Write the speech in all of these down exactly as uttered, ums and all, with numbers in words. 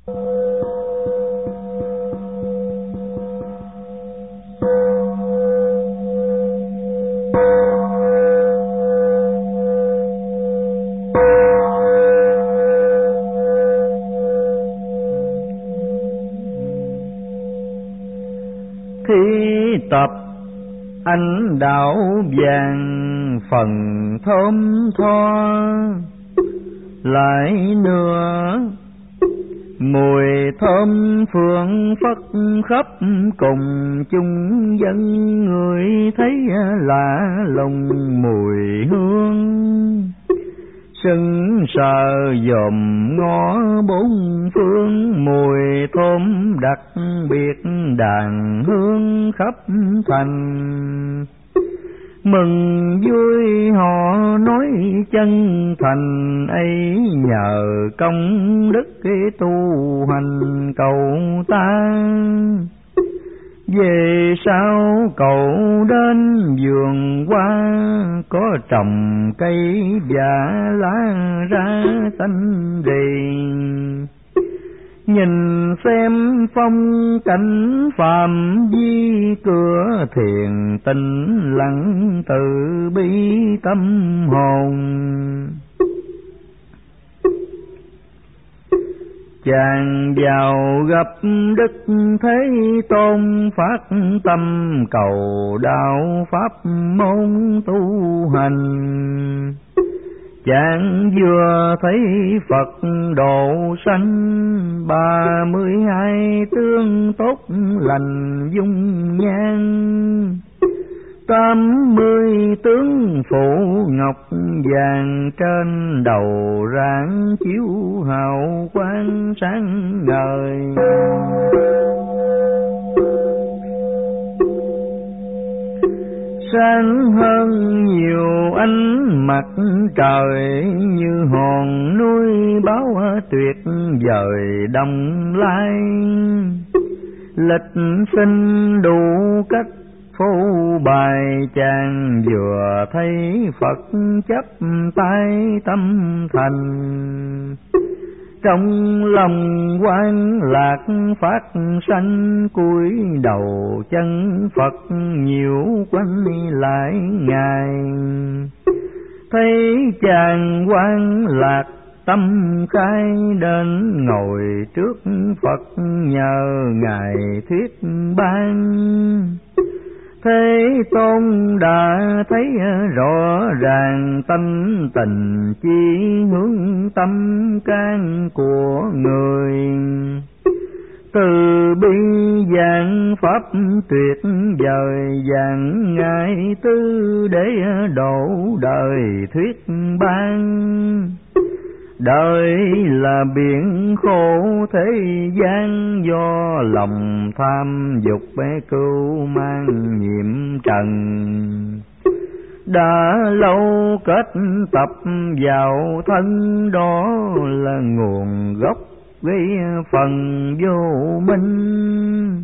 Khi tập anh đạo vàng phần thơm tho, lại nữa mùi thơm phương phất khắp cùng chung dân, người thấy lạ lùng mùi hương sưng sờ dòm ngó bốn phương, mùi thơm đặc biệt đàn hương khắp thành. Mừng vui họ nói chân thành, ấy nhờ công đức tu hành cầu ta. Về sau cậu đến vườn hoa, có trồng cây và lá ra xanh rì. Nhìn xem phong cảnh phàm vi, cửa thiền tĩnh lặng từ bi tâm hồn. Chàng vào gặp Đức Thế Tôn, phát tâm cầu đạo pháp môn tu hành. Chàng vừa thấy Phật độ sanh, ba mươi hai tướng tốt lành dung nhan. Tám mươi tướng phụ ngọc vàng, trên đầu rạng chiếu hào quang sáng ngời. Sáng hơn nhiều ánh mặt trời, như hòn núi báo tuyệt vời đông lai. Lịch sinh đủ cách phô bài, chàng vừa thấy Phật chấp tay tâm thành. Trong lòng quan lạc phát sanh, cúi đầu chân Phật nhiều quanh lại Ngài. Thấy chàng quan lạc tâm khai, đến ngồi trước Phật nhờ Ngài thuyết ban. Thế Tôn đã thấy rõ ràng, tánh tình chi hướng tâm can của người. Từ bi giảng pháp tuyệt vời, giảng ngài tư để độ đời thuyết ban. Đời là biển khổ thế gian, do lòng tham dục cưu mang nhiệm trần. Đã lâu kết tập vào thân, đó là nguồn gốc gây phần vô minh.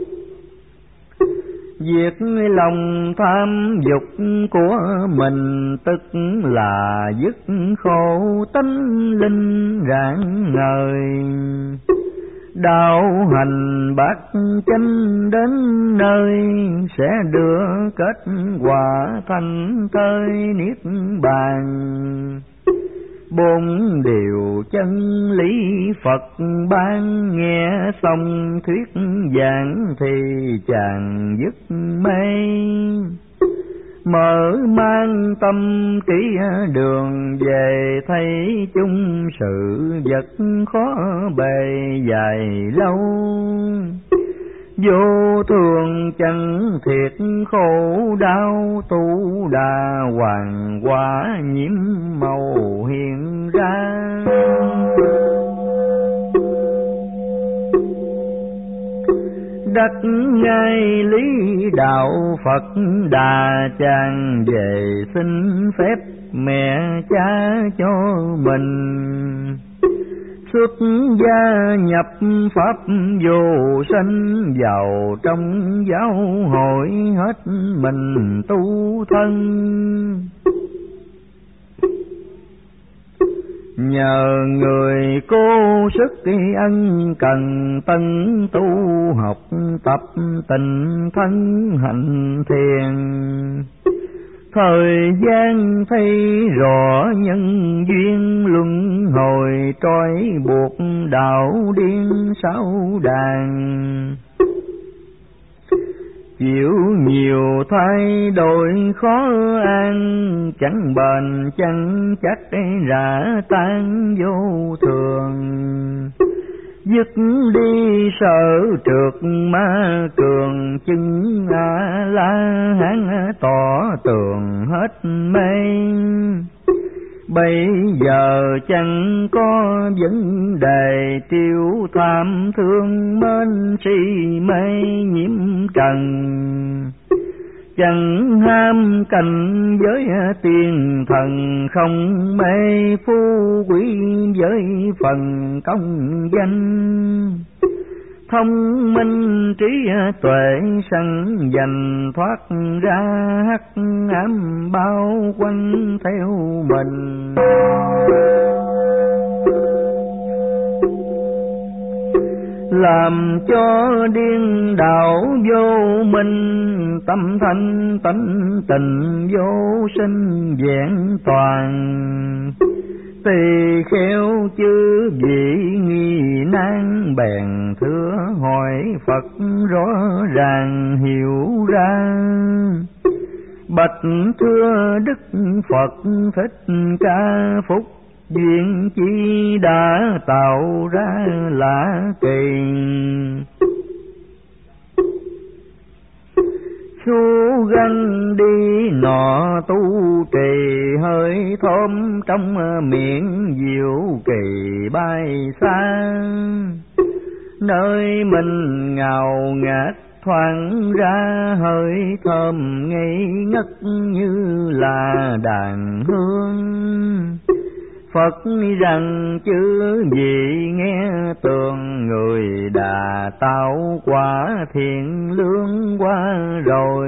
Diệt lòng tham dục của mình, tức là dứt khổ tánh linh rạng ngời. Đạo hành bát chánh đến nơi, sẽ đưa kết quả thành thơi niết bàn. Bốn điều chân lý Phật ban, nghe xong thuyết giảng thì chàng dứt mê. Mở mang tâm trí đường về, thấy chung sự vật khó bề dài lâu. Vô thường chẳng thiệt khổ đau, tu đà hoàng quả nhiễm màu hiện ra. Đắc ngay lý đạo Phật đà, chàng về xin phép mẹ cha cho mình. Xuất gia nhập pháp vô sanh, vào trong giáo hội hết mình tu thân. nhờ người cô sức ân cần tân tu học tập tình thân hạnh thiền. Thời gian thấy rõ nhân duyên luân hồi trói buộc đạo điên sáu đàn. Chịu nhiều thay đổi khó an, chẳng bền chẳng chắc rã tan vô thường. Dứt đi sợ trượt ma cường, chứng A La Hán tỏ tường hết mê. Bây giờ chẳng có vấn đề tiêu tham thương mến si mê nhiễm trần. Chẳng ham cảnh giới tiền thần, không mê phú quý với phần công danh. Thông minh trí tuệ sẵn dành, thoát ra hắc ám bao quanh theo mình. Làm cho điên đảo vô minh, tâm thanh tánh tình vô sinh vẹn toàn. Tỳ kheo chư vị nghi nan, bèn thưa hỏi Phật rõ ràng hiểu ra. Bạch thưa Đức Phật Thích Ca Phúc, duyên chi đã tạo ra lạ kỳ. Xu ganh đi nọ tu trì, hơi thơm trong miệng diệu kỳ bay xa. Nơi mình ngào ngạt thoáng ra, hơi thơm ngây ngất như là đàn hương. Phật rằng chư vị nghe tường, người đã tạo quả thiện lương qua rồi.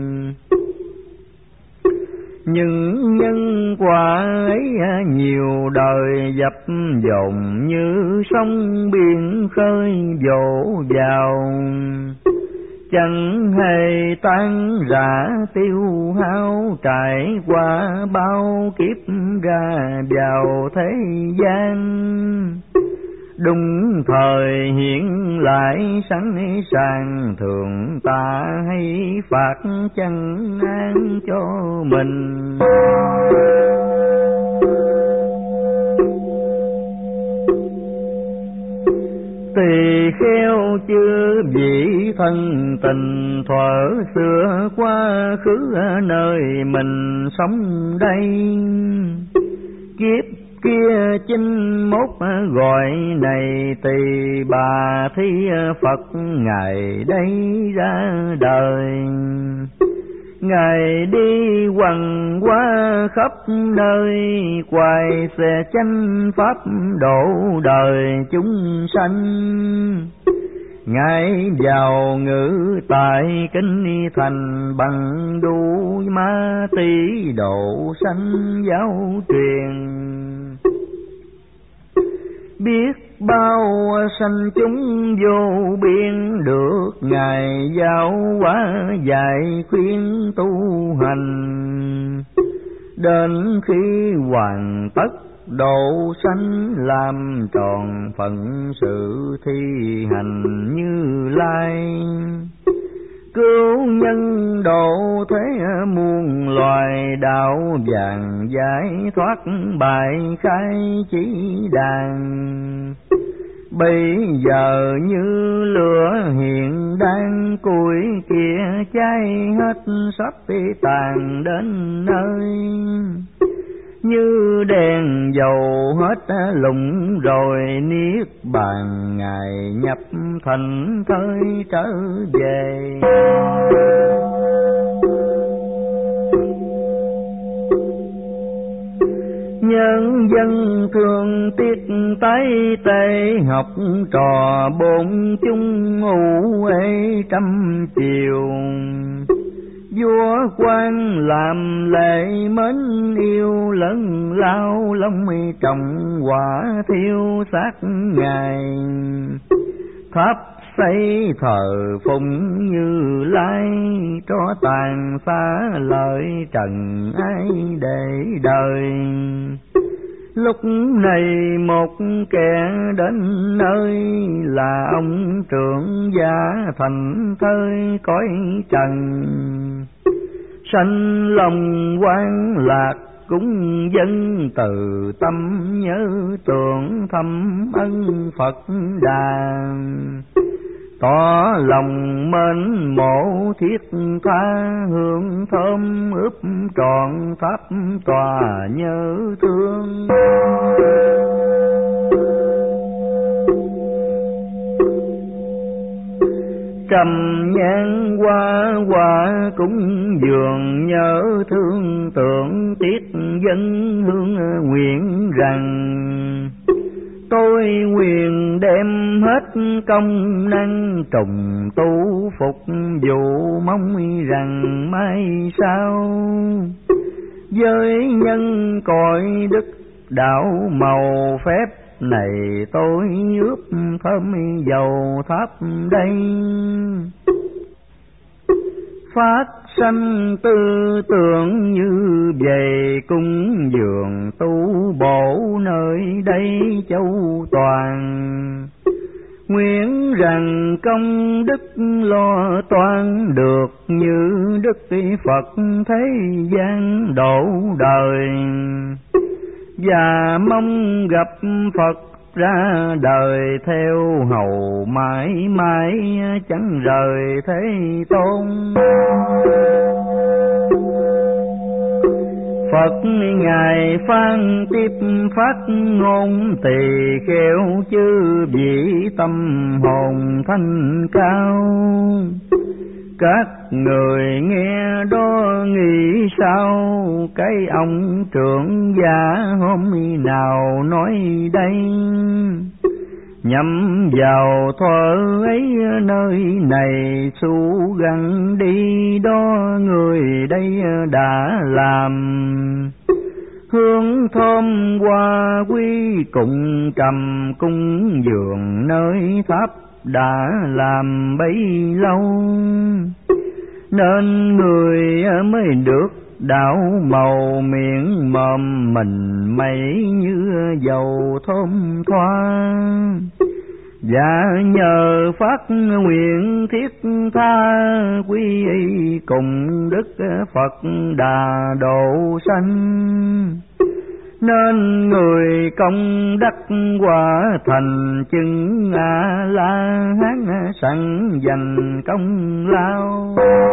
những nhân quả ấy nhiều đời dập dồn như sóng biển khơi vỗ vào, chẳng hề tan rã tiêu hao, trải qua bao kiếp ra vào thế gian. Đúng thời hiện lại sẵn sàng, thường ta hay phạt chân an cho mình. Tỳ kheo chư vị thân tình, thuở xưa quá khứ nơi mình sống đây. Kiếp kia chinh mốt gọi này tỳ bà thi Phật, ngày đây ra đời. Ngài đi quằn qua khắp nơi, quay xe chánh pháp độ đời chúng sanh. Ngài vào ngữ tại kinh thành, bằng đủ ma tí độ sanh giáo truyền. Biết bao sanh chúng vô biên, được Ngài giáo hóa dạy khuyên tu hành. Đến khi hoàn tất độ sanh, làm tròn phận sự thi hành Như Lai. Cứu nhân độ thế muôn loài, đạo vàng giải thoát bài khai chỉ đàn. Bây giờ như lửa hiện đang củi kia, cháy hết sắp tàn đến nơi. Như đèn dầu hết lụng rồi, niết bàn Ngài nhập thành thơi trở về. Nhân dân thương tiếc tái tê, học trò bốn chung ngủ ê trăm chiều. vua quan làm lễ mến yêu, lớn lao long trọng quả thiêu sát ngài. Tháp xây thờ phụng Như Lai, tro tàn xa lợi trần ai để đời. Lúc này một kẻ đến nơi, là ông trưởng gia thành thơi cõi trần. Sanh lòng quan lạc cúng dân, từ tâm nhớ tưởng thâm ân Phật Đà. Tỏ lòng mến mộ thiết tha, hương thơm ướp trọn tháp tòa nhớ thương. Trầm nhang hoa quả cúng dường, nhớ thương tưởng tiếc dân hương nguyện rằng. Tôi nguyện đem hết công năng trùng tu phục vụ, mong rằng mai sau với nhân cõi đức đạo màu phép này, tôi ướp thơm dầu tháp đây. Phát sanh tư tưởng như vậy, cúng dường tu bổ nơi đây châu toàn. Nguyện rằng công đức lo toan, được như đức Phật thế gian độ đời. Và mong gặp Phật ra đời, theo hầu mãi mãi chẳng rời Thế Tôn. Phật ngài phán tiếp phát ngôn, tỳ kheo chư vị tâm hồn thanh cao. Các người nghe đó nghĩ sao, cái ông trưởng giả hôm nào nói đây. Nhắm vào thuở ấy nơi này, xu găng đi đó người đây đã làm. Hương thơm hoa quý cùng trầm, cung dường nơi tháp đã làm bấy lâu. Nên người mới được đạo màu, miệng mồm mình mây như dầu thơm thoa. Và nhờ phát nguyện thiết tha, quy y cùng đức Phật Đà độ sanh. Nên người công đắc quả thành, chứng A La Hán sẵn dành công lao.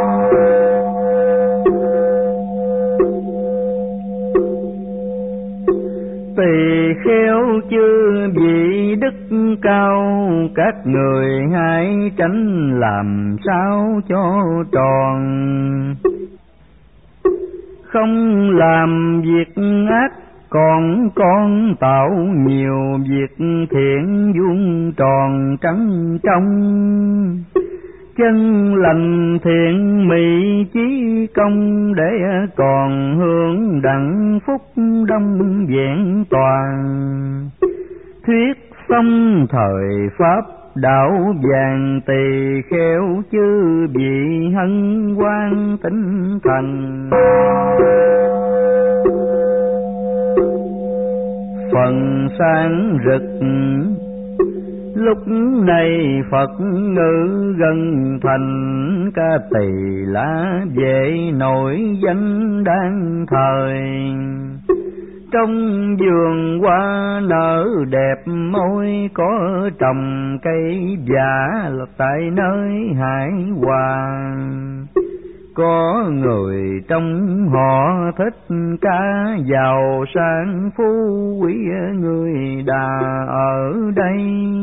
Tỳ kheo chư vị đức cao, các người hãy tránh làm sao cho tròn. Không làm việc ác, còn con tạo nhiều việc thiện, vuông tròn trắng trong. Chân lành thiện mỹ chí công, để còn hưởng đặng phúc đông vẹn toàn. Thuyết xong thời pháp đạo vàng, tỳ kheo chư vị hân hoan tinh thành. Phần sáng rực lúc này Phật ngự gần thành, ca tỳ lá về nổi danh đang thời. Trong vườn hoa nở đẹp môi, có trồng cây giả tại nơi hải hoàng. Có người trong họ thích ca giàu sang phú quý, người đà ở đây.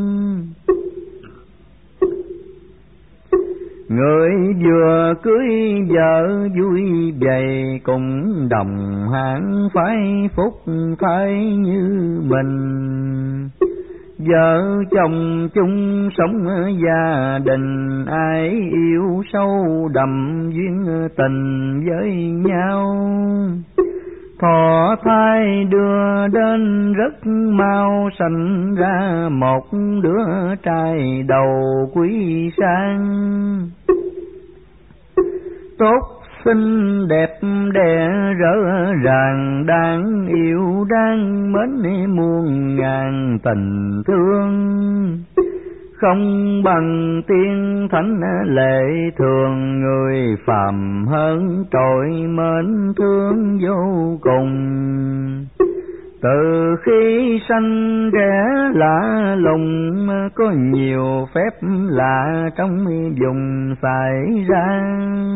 Người vừa cưới vợ vui vầy, cùng đồng hạng phái phúc thay như mình. Vợ chồng chung sống gia đình, ai yêu sâu đậm duyên tình với nhau. Thọ thai đưa đến rất mau, sanh ra một đứa trai đầu quý sang. Tốt xinh đẹp đẽ rỡ ràng, đáng yêu đáng mến muôn ngàn tình thương. Không bằng tiên thánh lệ thường, người phàm hơn trội mến thương vô cùng. Từ khi sanh trẻ lạ lùng, có nhiều phép lạ trong vùng xảy ra.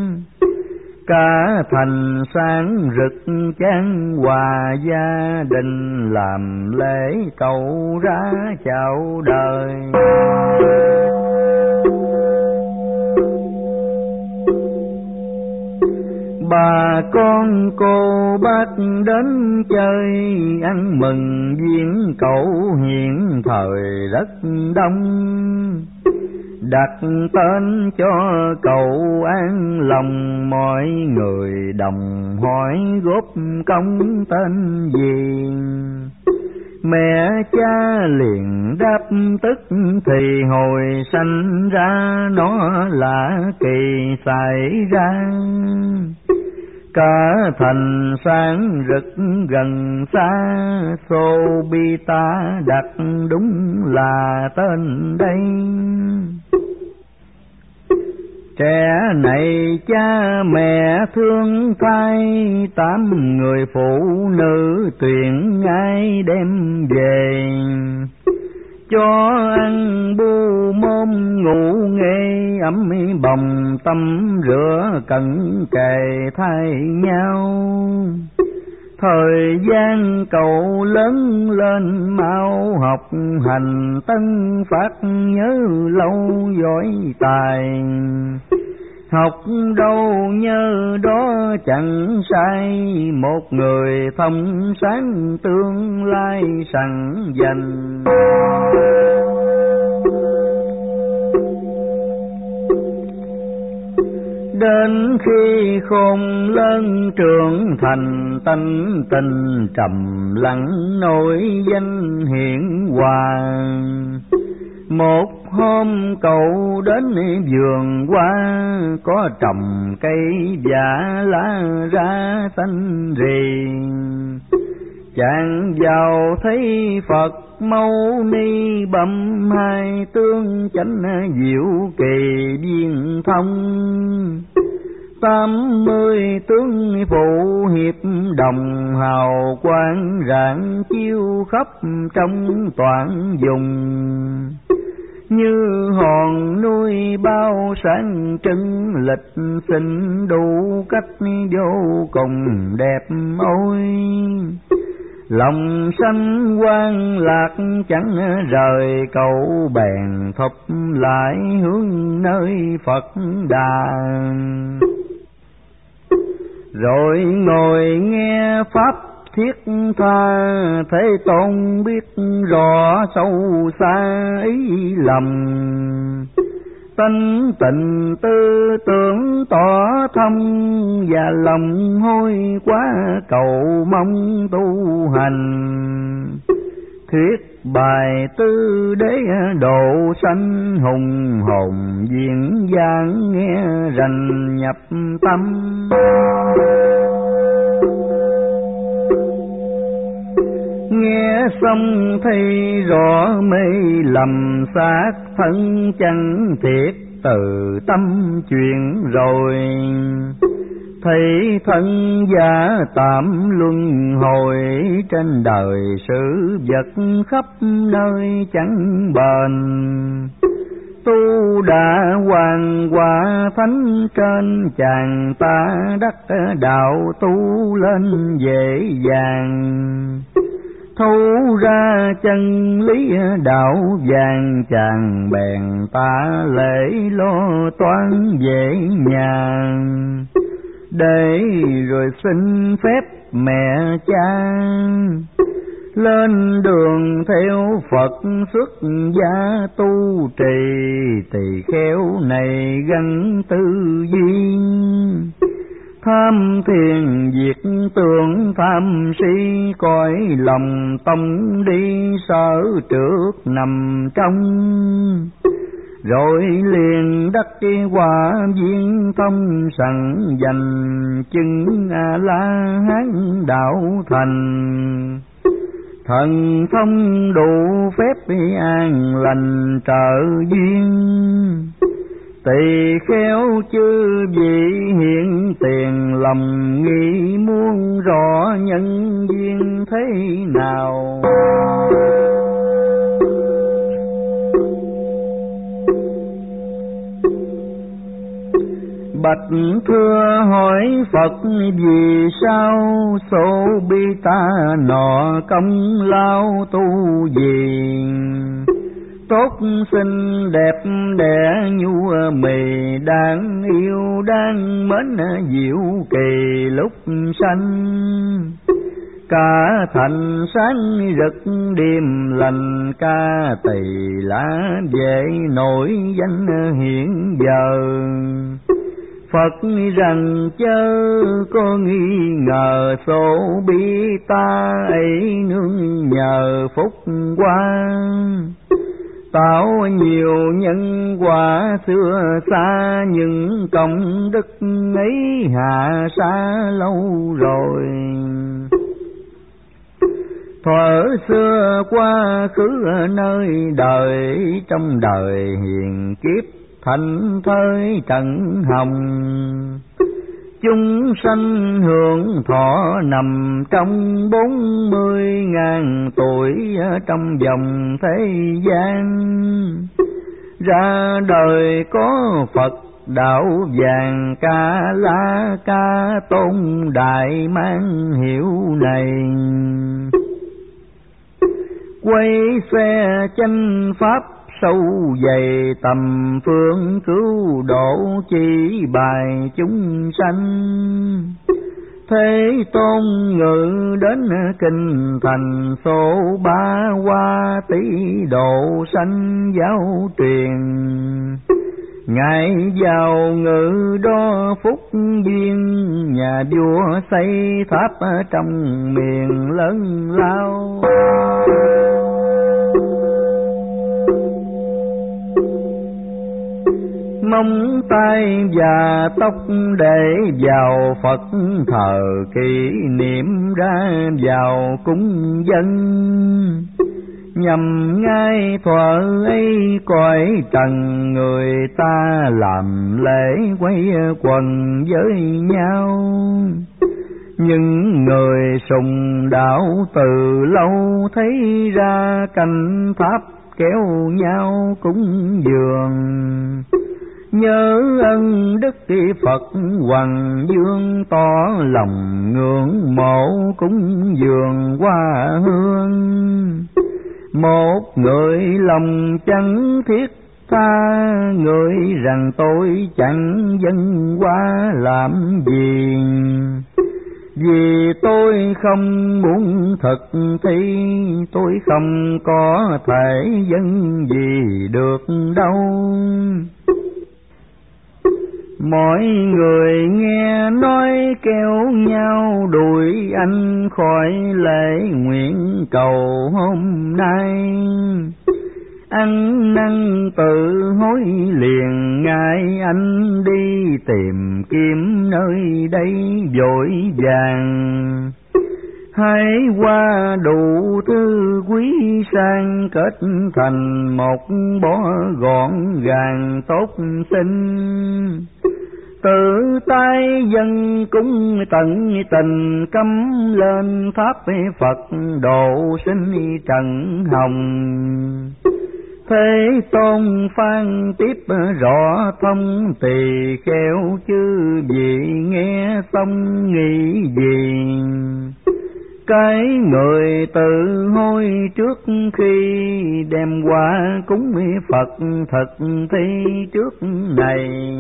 Cả thành sáng rực chan hòa, gia đình làm lễ cầu ra chào đời. Bà con cô bác đến chơi, ăn mừng duyên cậu hiện thời rất đông. Đặt tên cho cậu an lòng, mọi người đồng hỏi góp công tên gì. Mẹ cha liền đáp tức thì hồi sanh ra, nó là kỳ xảy ra. Cả thành sáng rực gần xa, Sobita đặt đúng là tên đây. Trẻ này cha mẹ thương thay, tám người phụ nữ tuyển ai đem về. Cho ăn bu môn ngủ nghê, ấm bồng tâm rửa cẩn kề thay nhau. Thời gian cậu lớn lên mau, học hành tân phát nhớ lâu giỏi tài. Học đâu nhớ đó chẳng sai, một người thông sáng tương lai sẵn dành. Đến khi khôn lớn trưởng thành, tánh tình trầm lặng nổi danh hiển hoàng. Một hôm cậu đến vườn hoa, có trồng cây vả lá ra xanh rì. Chàng vào thấy Phật Mâu Ni bẩm hai tướng chánh diệu kỳ viên thông. Tám mươi tướng phụ hiệp đồng, hào quang rạng chiếu khắp trong toàn vùng. Như hòn núi bao sáng trưng, lịch sinh đủ cách vô cùng đẹp ôi. Lòng sanh quan lạc chẳng rời, cậu bèn thập lại hướng nơi Phật đàn. Rồi ngồi nghe pháp thiết tha, Thế Tôn biết rõ sâu xa ý lầm. Tánh tình tư tưởng tỏ thông, và lòng hối quá cầu mong tu hành. Thuyết bài tư đế độ sanh, hùng hồn diễn giảng nghe rành nhập tâm. Nghe xong thấy rõ mê lầm xác, thân chẳng thiệt từ tâm chuyện rồi. Thấy thân giả tạm luân hồi, trên đời sự vật khắp nơi chẳng bền. Tu đã hoàn quả thánh trên, chàng ta đắc đạo tu lên dễ dàng. Thấu ra chân lý đạo vàng, chàng bèn ta lễ lo toán dễ nhàn. Để rồi xin phép mẹ cha, lên đường theo Phật xuất gia tu trì, tỳ kheo này gắn tư duyên. Tham thiền diệt tưởng tham si, cõi lòng tâm đi sở trước nằm trong. Rồi liền đắc quả viên thông sẵn dành, chứng A La Hán đạo thành. Thần thông đủ phép an lành trợ duyên, tỳ kheo chư vị hiện tiền lòng nghĩ muốn rõ nhân duyên thế nào. Bạch thưa hỏi Phật vì sao, số bi ta nọ công lao tu gì. Tốt xinh đẹp đẽ nhu mì, đáng yêu đáng mến diệu kỳ lúc sanh. Cả thành sáng rực đêm lành, ca tỳ lá về nổi danh hiện giờ. Phật rằng chớ có nghi ngờ, số bi ta ấy nương nhờ phúc quang. Tạo nhiều nhân quả xưa xa, những công đức ấy hạ xa lâu rồi. Thuở xưa quá khứ nơi đời, trong đời hiền kiếp thành thới trần hồng. Chúng sanh hưởng thọ nằm trong bốn mươi ngàn tuổi, trong vòng thế gian. Ra đời có Phật đạo vàng, Ca La Ca Tôn đại mang hiệu này. Quay xe chánh pháp sâu dày, tầm phương cứu độ chỉ bài chúng sanh. Thế Tôn ngự đến kinh thành, số ba qua tỷ độ sanh giáo truyền. Ngài vào ngự đó phúc duyên, nhà vua xây tháp trong miền lớn lao. Móng tay và tóc để vào Phật thờ, kỷ niệm ra vào cúng dân. Nhằm ngay thuở ấy cõi trần, người ta làm lễ quay quần với nhau. Nhưng người sùng đạo từ lâu, thấy ra canh tháp kéo nhau cúng dường. Nhớ ân đức Phật Hoằng Dương, tỏ lòng ngưỡng mộ cúng dường hoa hương. Một người lòng chẳng thiết tha, người rằng tôi chẳng dâng hoa làm gì. Vì tôi không muốn thực thi, tôi không có thể dâng gì được đâu. Mọi người nghe nói kéo nhau đuổi anh khỏi lễ nguyện cầu hôm nay. Ăn năn tự hối liền ngay anh đi tìm kiếm nơi đây vội vàng. Hãy qua đủ thứ quý sang, kết thành một bó gọn gàng tốt xinh. Tự tay dân cúng tận tình, cắm lên tháp Phật độ sinh trần hồng. Thế Tôn phan tiếp rõ thông, tỳ kheo chư vị nghe xong nghĩ gì. Cái người tự hối trước khi đem qua cúng Phật thực thi trước này.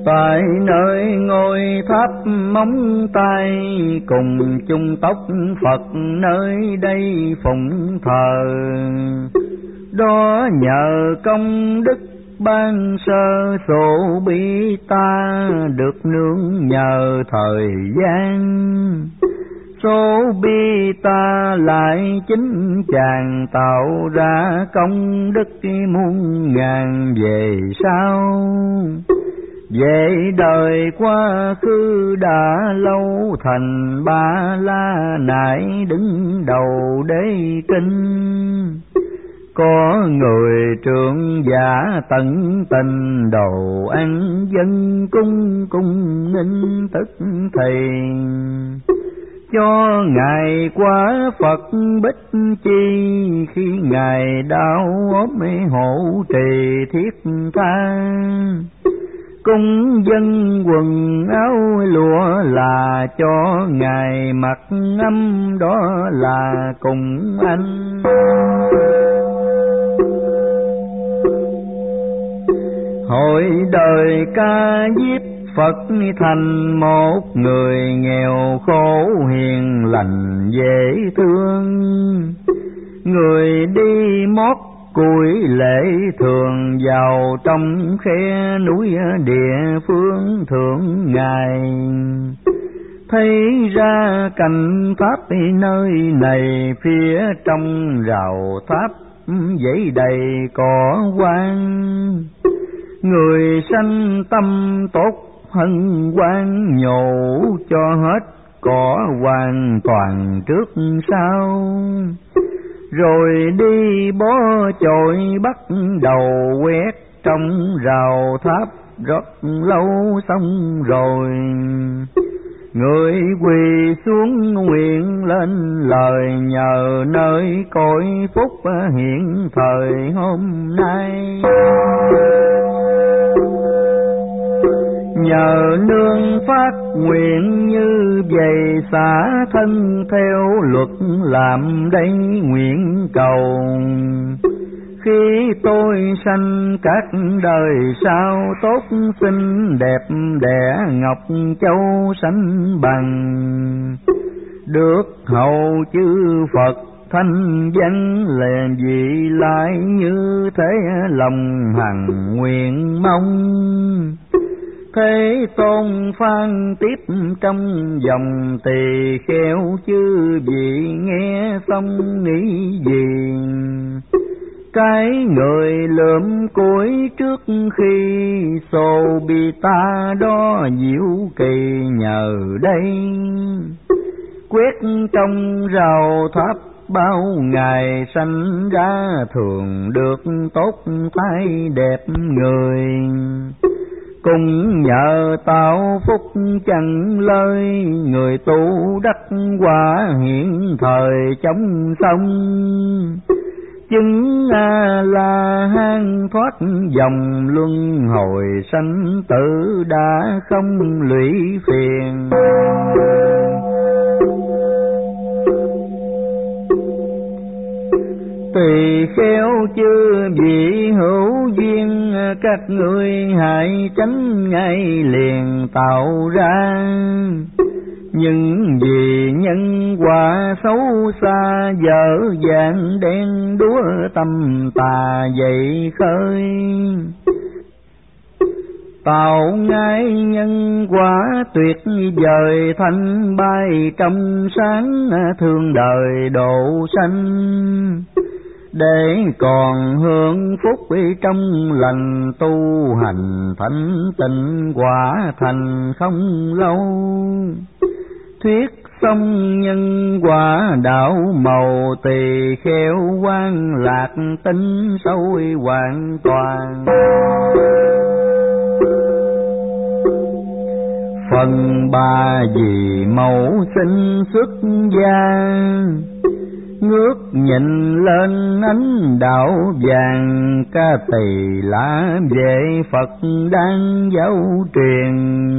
tại nơi ngôi tháp móng tay, cùng chung tóc Phật nơi đây phụng thờ. Đó nhờ công đức ban sơ sổ bi ta, được nương nhờ thời gian. Số bi ta lại chính chàng tạo ra công đức muôn ngàn về sau. Về đời quá khứ đã lâu, thành Ba La nại đứng đầu đế kinh. Có người trưởng giả tận tình đồ ăn dân cung, cung nghinh tức thầy. Cho Ngài quá Phật Bích Chi, khi Ngài đau ốm hộ trì thiết tha. Cung dân quần áo lụa là cho Ngài mặc ngâm, đó là cùng anh. Hội đời ca diếp Phật thành một người nghèo khổ hiền lành dễ thương. Người đi mót củi lễ thường vào trong khe núi địa phương thượng Ngài. Thấy ra cạnh tháp nơi này, phía trong rào tháp dãy đầy cỏ quang. Người sanh tâm tốt hân hoan, nhổ cho hết cỏ hoàn toàn trước sau. Rồi đi bó chổi bắt đầu quét trong rào tháp, rất lâu xong rồi. Người quỳ xuống nguyện lên lời, nhờ nơi cõi phúc hiện thời hôm nay. Nhờ nương phát nguyện như vậy, xả thân theo luật làm đây nguyện cầu. Khi tôi sanh các đời sau, tốt xinh đẹp đẻ ngọc châu sánh bằng. Được hầu chư Phật thanh danh, là vị lại như thế lòng hằng nguyện mong. Thế Tôn phan tiếp trong dòng tỳ kheo, chư vị nghe xong nghĩ gì. Cái người lượm củi trước khi xô bi ta, đó diệu kỳ nhờ đây. Quét trong rào tháp bao ngày, sanh ra thường được tốt thái đẹp người. Cùng nhờ tạo phúc chẳng lời, người tu đắc quả hiện thời chống sông. Chứng A-la-hán thoát dòng luân hồi, sanh tử đã không lụy phiền. Tỳ kheo chư vị hữu duyên, các ngươi hãy tránh ngay liền tạo ra. Nhưng vì nhân quả xấu xa, dở dàng đen đúa tâm tà dậy khơi. Tạo ngay nhân quả tuyệt vời, thanh bay trong sáng, thương đời độ sanh. Để còn hưởng phúc trong lành, tu hành thánh tịnh quả thành không lâu. Thuyết xong nhân quả đạo màu, tỳ kheo quan lạc tính sâu hoàn toàn. Phần ba vì mẫu sinh xuất gia, ngước nhìn lên ánh đạo vàng. Ca tỳ lá về Phật đang giáo truyền,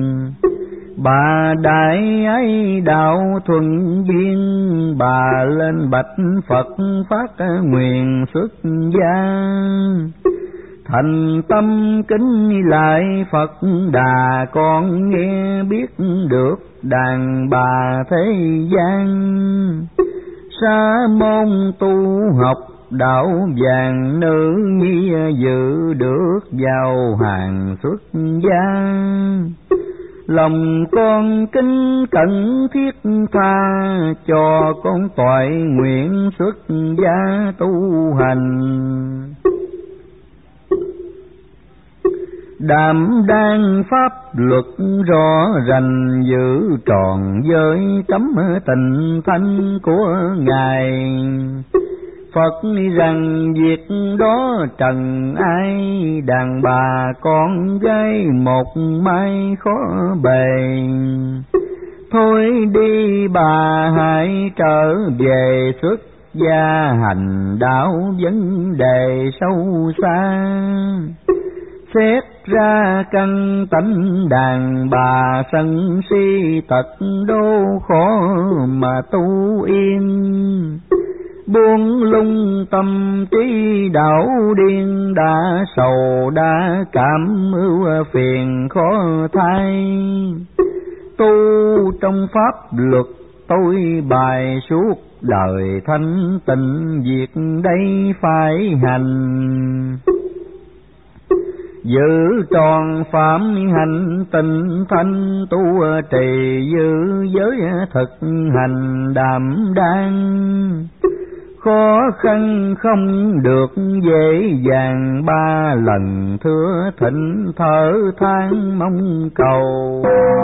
bà đại ấy đạo thuần biên. Bà lên bạch Phật phát nguyện xuất gia, thành tâm kính lại Phật Đà, con nghe biết được đàn bà thế gian. Sa môn tu học đạo vàng, nữ nhi dự được vào hàng xuất gia. Lòng con kính cẩn thiết tha, cho con toại nguyện xuất gia tu hành. Đảm đang pháp luật rõ rành, giữ tròn giới cấm tình thanh của Ngài. Phật rằng việc đó trần ai, đàn bà con gái một mai khó bề. Thôi đi bà hãy trở về xuất gia hành đạo vấn đề sâu xa. Xét ra căn tánh đàn bà sân si tật đô khó mà tu yên. Buông lung tâm trí đảo điên, đã sầu đã cảm ưu phiền khó thay. Tu trong pháp luật tôi bài suốt đời thanh tịnh, việc đây phải hành. Giữ tròn phạm hành tịnh thanh, tu trì giữ giới thực hành đảm đang. Khó khăn không được dễ dàng, ba lần thưa thịnh thở than mong cầu.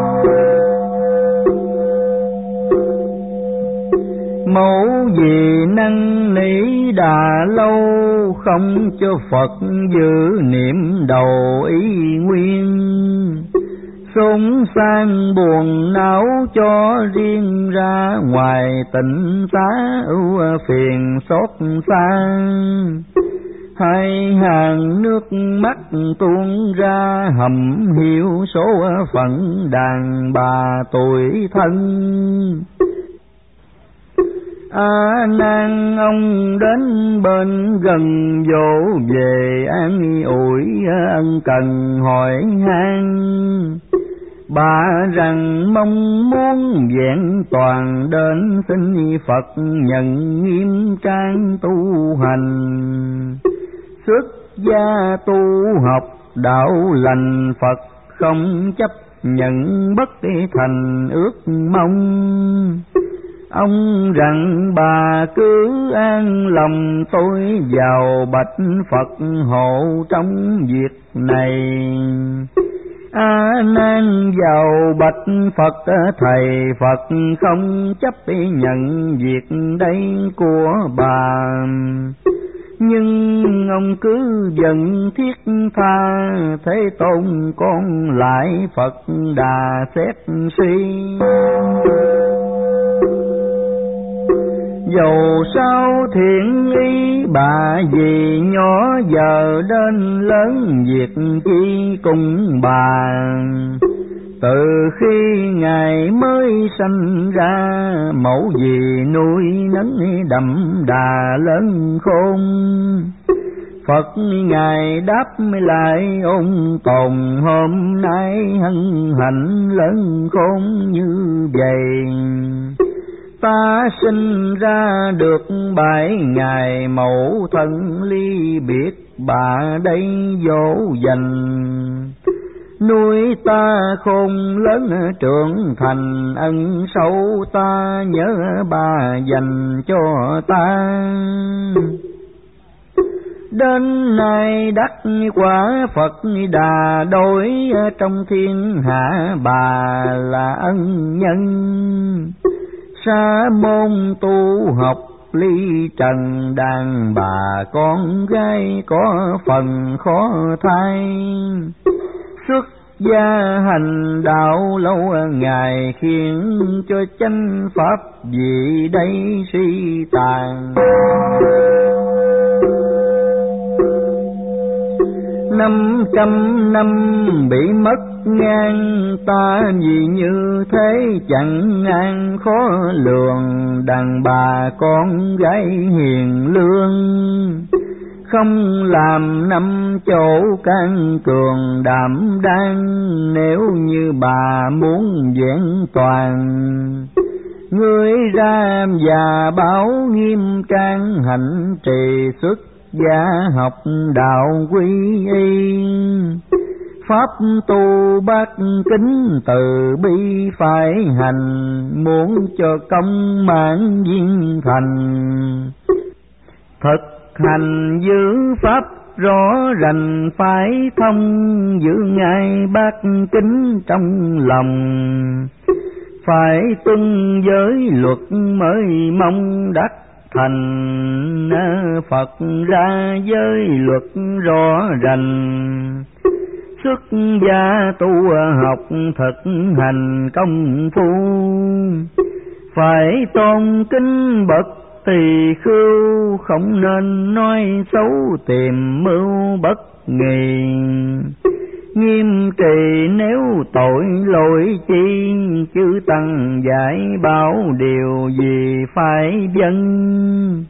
Mẫu vì năn nỉ đà lâu, không cho Phật giữ niệm đầu ý nguyên. Sống sang buồn não cho riêng ra, ngoài tịnh xá ưu phiền xót xa. Hai hàng nước mắt tuôn ra, hầm hiu số phận đàn bà tuổi thân. A nan ông đến bên gần, dỗ về an ủi ân cần hỏi han. Bà rằng mong muốn vẹn toàn, đến xin Phật nhận nghiêm trang tu hành. Xuất gia tu học đạo lành, Phật không chấp nhận bất thành ước mong. Ông rằng bà cứ an lòng, tôi vào bạch Phật hộ trong việc này. A nan vào bạch Phật thầy, Phật không chấp nhận việc đây của bà. Nhưng ông cứ giận thiết tha, Thế Tôn con lại Phật Đà xét suy. Dầu sao thiện ý bà vì nhỏ, giờ đến lớn việc chi cùng bà. Từ khi Ngài mới sanh ra, mẫu vì nuôi nấng đậm đà lớn khôn. Phật Ngài đáp lại ôn tồn, hôm nay hân hạnh lớn khôn như vậy. Ta sinh ra được bảy ngày, mẫu thân ly biệt bà đây dỗ dành. Nuôi ta khôn lớn trưởng thành, ân sâu ta nhớ bà dành cho ta. Đến nay đắc quả Phật Đà đối, trong thiên hạ bà là ân nhân. Sa môn tu học ly trần, đàn bà con gái có phần khó thay. Xuất gia hành đạo lâu ngày, khiến cho chánh pháp vì đây suy tàn. Năm trăm năm bị mất ngang, ta vì như thế chẳng an khó lường. Đàn bà con gái hiền lương, không làm năm chỗ can cường đảm đang, nếu như bà muốn vẹn toàn. Ngươi ra và báo nghiêm trang hạnh trì xuất gia học đạo quy y. Pháp tu bát kính từ bi phải hành, muốn cho công mãn viên thành. Thực hành giữ pháp rõ rành phải thông, giữ ngay bát kính trong lòng. Phải tuân giới luật mới mong đắc thành, Phật ra giới luật rõ rành. Xuất gia tu học thực hành công phu, phải tôn kính bậc tỳ khưu, không nên nói xấu tìm mưu bất nghị. Nghiêm trì nếu tội lỗi chi, chư tăng giải bảo điều gì phải vâng.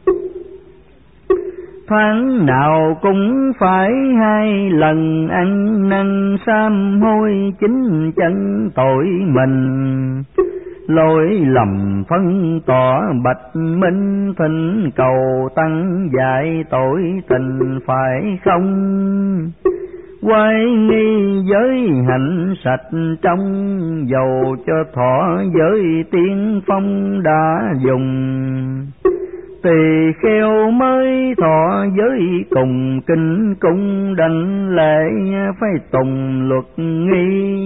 Tháng nào cũng phải hai lần ăn năn sám hối, chính chân tội mình. Lỗi lầm phân tỏ bạch minh, thỉnh cầu tăng giải tội tình phải không. Quay nghi giới hạnh sạch trong, dầu cho thọ giới tiên phong đã dùng. Tỳ kheo mới thọ giới cùng kinh cung, đảnh lễ phải tùng luật nghi.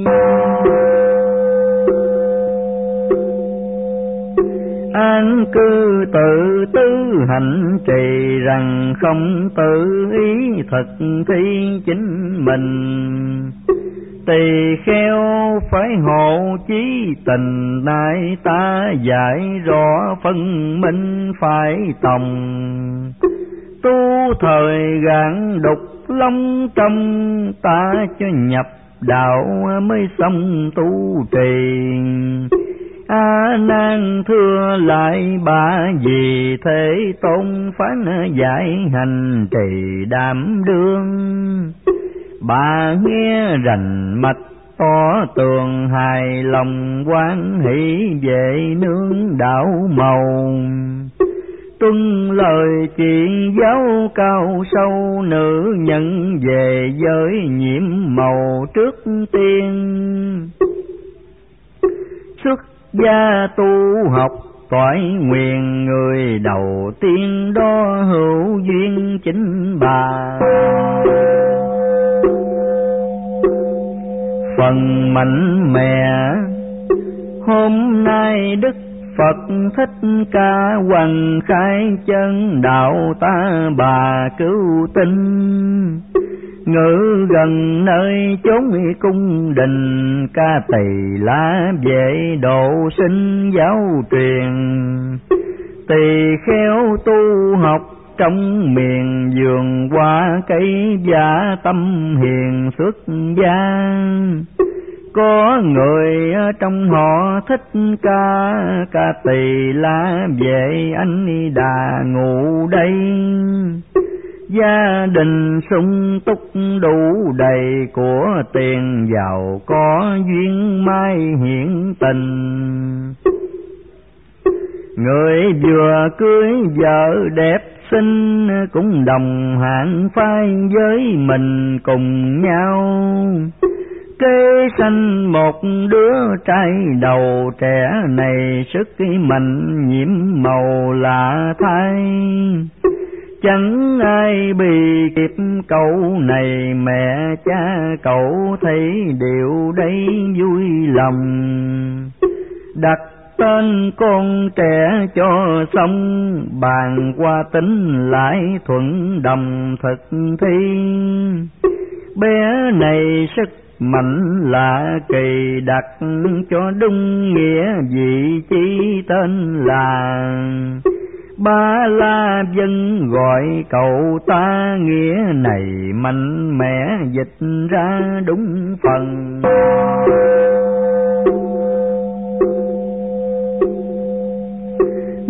An cư tự tư hạnh trì, rằng không tự ý thực thi chính mình. Tỳ kheo phải hộ chí tình, nay ta giải rõ phân minh phải tòng. Tu thời gạn đục long trong, ta cho nhập đạo mới xong tu trì. A nan thưa lại bà vì thế tôn phán giải hành trì đảm đương. Bà nghe rành mạch tỏ tường, hài lòng quan hỷ về nương đạo màu. Tuân lời chuyện giáo cao sâu, nữ nhân về giới nhiễm màu trước tiên. Xuất gia tu học toại nguyện, người đầu tiên đó hữu duyên chính bà. Phần mạnh mẽ hôm nay Đức Phật Thích Ca hoằng khai chân đạo, ta bà cứu tinh. Ngự gần nơi chốn cung đình, ca tỳ lá vệ độ sinh giáo truyền. Tỳ kheo tu học trong miền, vườn hoa cây giả tâm hiền xuất gia. Có người trong họ Thích Ca, ca tỳ lá vệ anh đà ngụ đây. Gia đình sung túc đủ đầy, của tiền giàu có duyên mai hiện tình. Người vừa cưới vợ đẹp xinh, cũng đồng hạng phai với mình cùng nhau. Kế sanh một đứa trai đầu, trẻ này sức mạnh nhiễm màu lạ thay. Chẳng ai bị kịp cậu này, mẹ cha cậu thấy điều đây vui lòng. Đặt tên con trẻ cho xong, bàn qua tính lại thuận đồng thực thi. Bé này sức mạnh lạ kỳ, đặt cho đúng nghĩa vị chi tên là Ba La Dân, gọi cậu ta nghĩa này mạnh mẽ dịch ra đúng phần.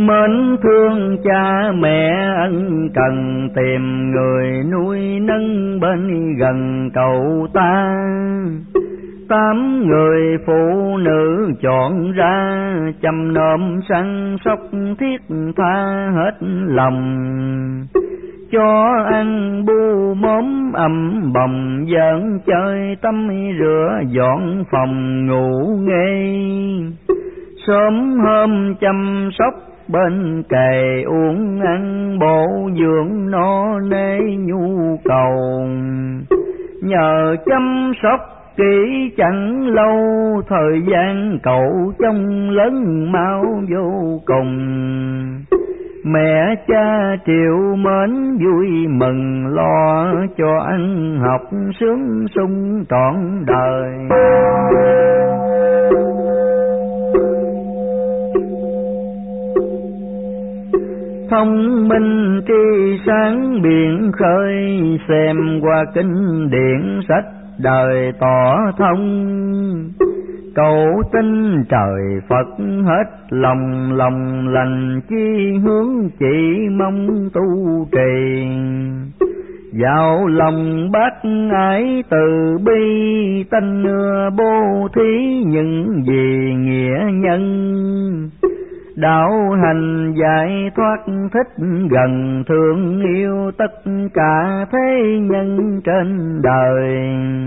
mến thương cha mẹ ân cần, tìm người nuôi nấng bên gần cậu ta. Tám người phụ nữ chọn ra, chăm nom săn sóc thiết tha hết lòng. Cho ăn bu móm ầm bồng, giỡn chơi tắm rửa dọn phòng ngủ nghê. Sớm hôm chăm sóc bên kề, uống ăn bổ dưỡng no nê nhu cầu. Nhờ chăm sóc kỹ chẳng lâu, thời gian cậu trông lớn mau vô cùng. Mẹ cha triệu mến vui mừng, lo cho ăn học sướng sung trọn đời. Thông minh tri sáng biển khơi, xem qua kinh điển sách đời tỏ thông. Cậu tin trời Phật hết lòng, lòng lành chi hướng chỉ mong tu trì. Vào lòng bác ái từ bi, tanh nưa bố thí những gì nghĩa nhân. Đạo hành giải thoát thích gần, thương yêu tất cả thế nhân trên đời.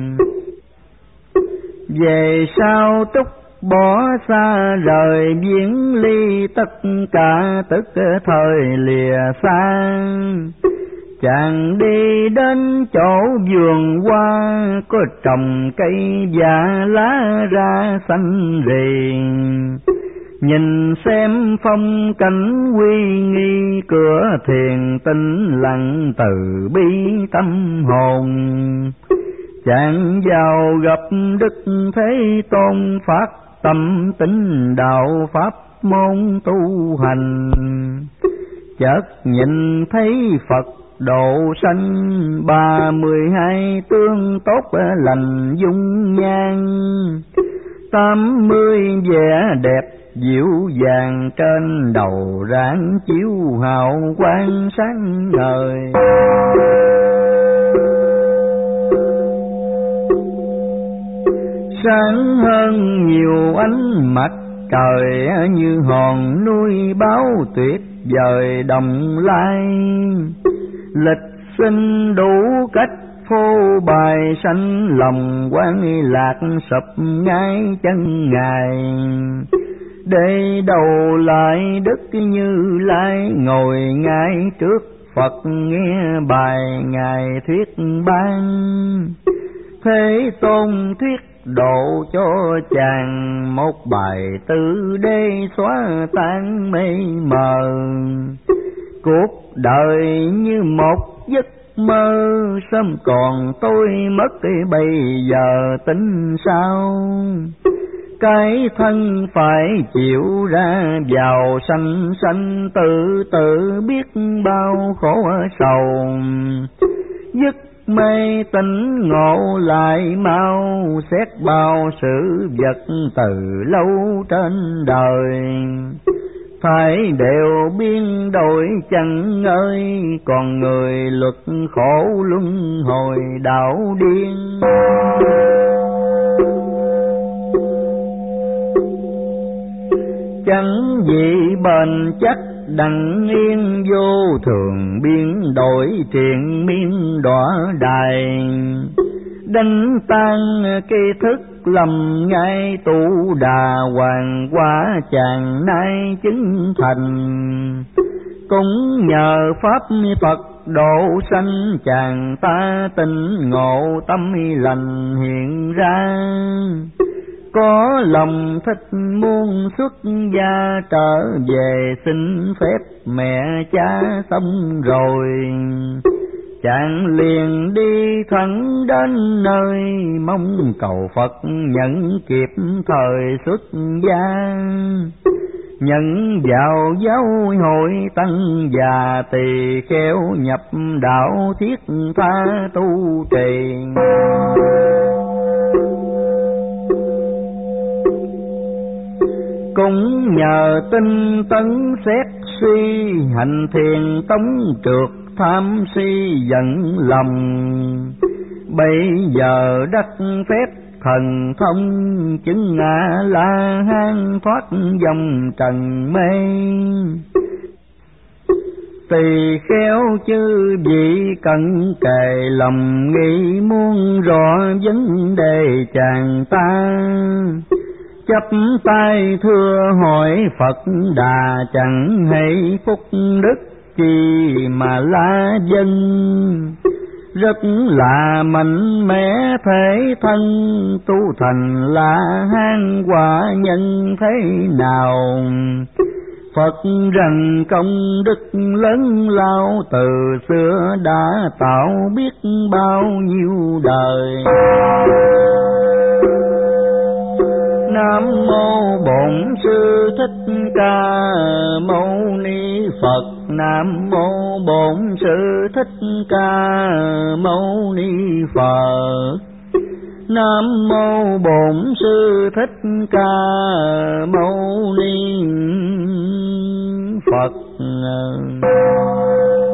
Về sau túc bỏ xa rời, viễn ly tất cả tức thời lìa xa. Chàng đi đến chỗ vườn hoa, có trồng cây già lá ra xanh rì. Nhìn xem phong cảnh uy nghi, cửa thiền tinh lặng từ bi tâm hồn. Chàng vào gặp Đức Thế Tôn, phát tâm tín đạo pháp môn tu hành. Chợt nhìn thấy Phật độ sanh, ba mươi hai tướng tốt lành dung nhan. Tám mươi vẻ đẹp dịu dàng, trên đầu ráng chiếu hào quang sáng ngời. Sáng hơn nhiều ánh mặt trời, như hòn núi báo tuyết dời đồng lai. Lịch sinh đủ cách phô bày, sanh lòng quan lạc sụp ngay chân Ngài. Để đầu lại Đức Như Lai, ngồi ngay trước Phật nghe bài Ngài thuyết ban. Thế Tôn thuyết độ cho chàng, một bài tư đê xóa tan mê mờ. Cuộc đời như một giấc mơ, sớm còn tôi mất bây giờ tính sao. Cái thân phải chịu ra vào sanh sanh, tự tự biết bao khổ sầu. Dứt mê tỉnh ngộ lại mau, xét bao sự vật từ lâu trên đời. Phải đều biến đổi chẳng ơi, còn người luật khổ luân hồi đảo điên. Chẳng gì bền chắc đặng yên, vô thường biến đổi triền miên đọa đài. Đánh tan cây thức lầm ngay, tu đà hoàng quả chàng nay chứng thành. Cũng nhờ pháp Phật độ sanh, chàng ta tỉnh ngộ tâm lành hiện ra. Có lòng thích muốn xuất gia, trở về xin phép mẹ cha xong rồi. Chàng liền đi thẳng đến nơi, mong cầu Phật nhận kịp thời xuất gia. Nhận vào giáo hội tăng già, tỳ kheo nhập đạo thiết tha tu trì. Cũng nhờ tinh tấn xét si hành thiền tống trượt tham si giận lòng. Bây giờ đắc phép thần thông chứng ngã La Hán thoát dòng trần mê. Tỳ khéo chư vị cận kề lòng nghĩ muốn rõ vấn đề chàng ta. Chắp tay thưa hỏi Phật Đà chẳng hay phúc đức chi mà la dân. Rất là mạnh mẽ thể thân tu thành La Hán quả nhân thế nào. Phật rằng công đức lớn lao từ xưa đã tạo biết bao nhiêu đời. Nam mô Bổn Sư Thích Ca Mâu Ni Phật. Nam mô Bổn Sư Thích Ca Mâu Ni Phật. Nam mô Bổn Sư Thích Ca Mâu Ni Phật.